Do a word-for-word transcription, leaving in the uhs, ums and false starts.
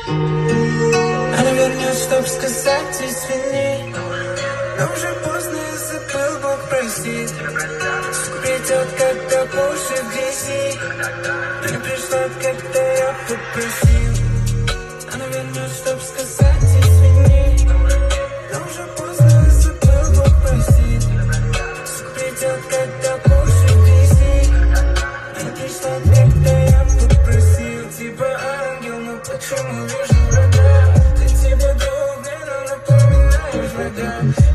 Она вернется, чтоб сказать извини, но уже поздно, я забыл, Бог простит. Придет, когда по уши в грязи, не пришла, когда я попросил. Она вернется, чтоб сказать извини, но уже поздно, я забыл, Бог простит. Придет, когда по уши в грязи, не пришла, когда я попросил. Типа ангел, но почему вижу врага? Ты типа друг, но напоминаешь врага.